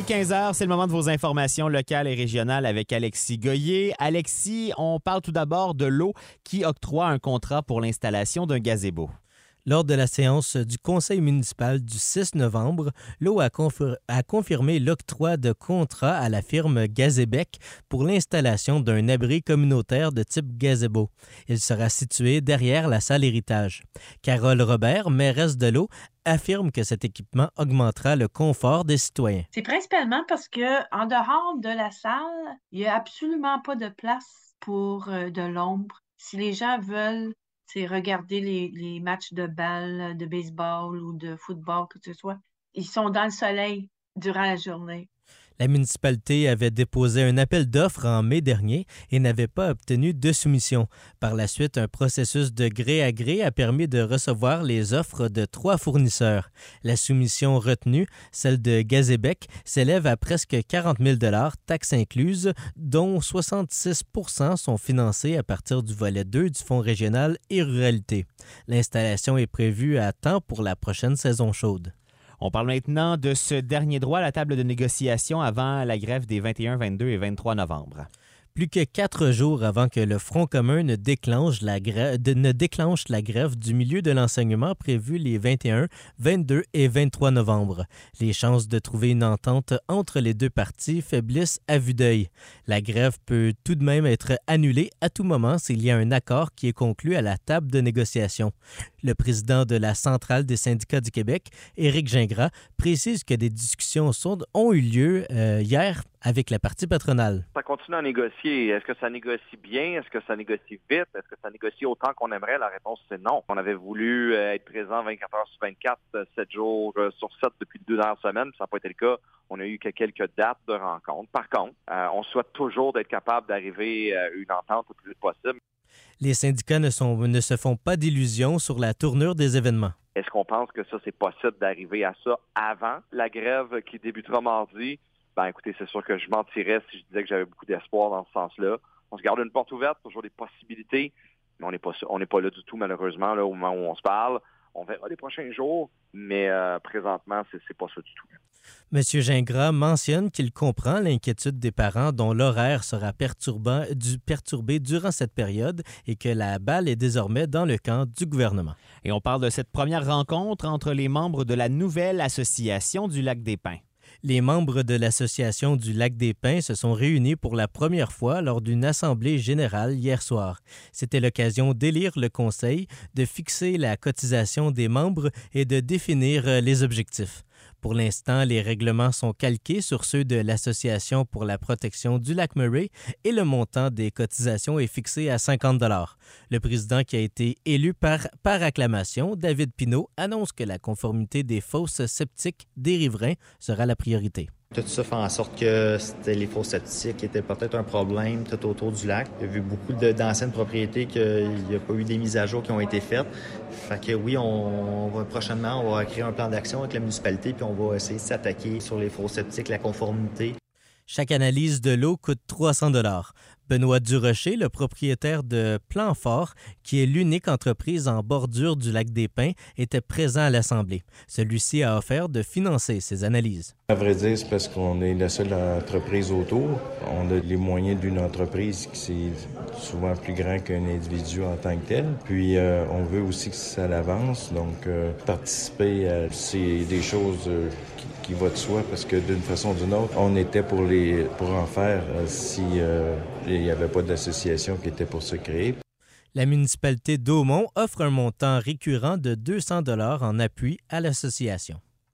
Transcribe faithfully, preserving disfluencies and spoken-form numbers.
quinze heures, c'est le moment de vos informations locales et régionales avec Alexis Goyer. Alexis, on parle tout d'abord de l'O qui octroie un contrat pour l'installation d'un gazebo. Lors de la séance du conseil municipal du six novembre, l'O a, confir- a confirmé l'octroi de contrat à la firme Gazébec pour l'installation d'un abri communautaire de type gazebo. Il sera situé derrière la salle héritage. Carole Robert, mairesse de l'O, affirme que cet équipement augmentera le confort des citoyens. C'est principalement parce que en dehors de la salle, il n'y a absolument pas de place pour euh, de l'ombre. Si les gens veulent c'est regarder les, les matchs de balle, de baseball ou de football, que ce soit, ils sont dans le soleil durant la journée. La municipalité avait déposé un appel d'offres en mai dernier et n'avait pas obtenu de soumission. Par la suite, un processus de gré à gré a permis de recevoir les offres de trois fournisseurs. La soumission retenue, celle de Gazébec, s'élève à presque quarante mille dollars, taxes incluses, dont soixante-six pour cent sont financés à partir du volet deux du Fonds régional et ruralité. L'installation est prévue à temps pour la prochaine saison chaude. On parle maintenant de ce dernier droit à la table de négociation avant la grève des vingt et un, vingt-deux et vingt-trois novembre. Plus que quatre jours avant que le Front commun ne déclenche la grève, de, ne déclenche la grève du milieu de l'enseignement prévue les vingt et un, vingt-deux et vingt-trois novembre. Les chances de trouver une entente entre les deux parties faiblissent à vue d'œil. La grève peut tout de même être annulée à tout moment s'il y a un accord qui est conclu à la table de négociation. Le président de la Centrale des syndicats du Québec, Éric Gingras, précise que des discussions sourdes ont eu lieu euh, hier avec la partie patronale. Ça continue à négocier. Est-ce que ça négocie bien? Est-ce que ça négocie vite? Est-ce que ça négocie autant qu'on aimerait? La réponse, c'est non. On avait voulu être présent vingt-quatre heures sur vingt-quatre, sept jours sur sept depuis deux dernières semaines. Ça n'a pas été le cas. On a eu que quelques dates de rencontres. Par contre, euh, on souhaite toujours d'être capable d'arriver à une entente le plus vite possible. Les syndicats ne, sont, ne se font pas d'illusions sur la tournure des événements. Est-ce qu'on pense que ça, c'est possible d'arriver à ça avant la grève qui débutera mardi? Ben écoutez, c'est sûr que je mentirais si je disais que j'avais beaucoup d'espoir dans ce sens-là. On se garde une porte ouverte, toujours des possibilités, mais on n'est pas on n'est pas là du tout, malheureusement, là, au moment où on se parle. On verra les prochains jours, mais euh, présentement, c'est, c'est pas ça du tout. M. Gingras mentionne qu'il comprend l'inquiétude des parents dont l'horaire sera perturbant, du, perturbé durant cette période et que la balle est désormais dans le camp du gouvernement. Et on parle de cette première rencontre entre les membres de la nouvelle association du Lac des Pins. Les membres de l'Association du Lac des Pins se sont réunis pour la première fois lors d'une assemblée générale hier soir. C'était l'occasion d'élire le conseil, de fixer la cotisation des membres et de définir les objectifs. Pour l'instant, les règlements sont calqués sur ceux de l'Association pour la protection du lac Murray et le montant des cotisations est fixé à cinquante dollars. Le président qui a été élu par, par acclamation, David Pinault, annonce que la conformité des fosses septiques des riverains sera la priorité. Tout ça fait en sorte que c'était les fosses septiques qui étaient peut-être un problème tout autour du lac. Il y a vu beaucoup de, d'anciennes propriétés qu'il n'y a pas eu des mises à jour qui ont été faites. Fait que oui, on, on va prochainement, on va créer un plan d'action avec la municipalité puis on va essayer de s'attaquer sur les fosses septiques, la conformité. Chaque analyse de l'eau coûte trois cents dollars. Benoît Durocher, le propriétaire de Plan Fort, qui est l'unique entreprise en bordure du lac des Pins, était présent à l'Assemblée. Celui-ci a offert de financer ces analyses. À vrai dire, c'est parce qu'on est la seule entreprise autour. On a les moyens d'une entreprise qui est souvent plus grand qu'un individu en tant que tel. Puis euh, on veut aussi que ça avance. Donc euh, participer, à, c'est des choses euh, qui, qui vont de soi parce que d'une façon ou d'une autre, on était pour les pour en faire euh, si euh, il n'y avait pas d'association qui était pour se créer. La municipalité d'Aumont offre un montant récurrent de deux cents dollars en appui à l'association.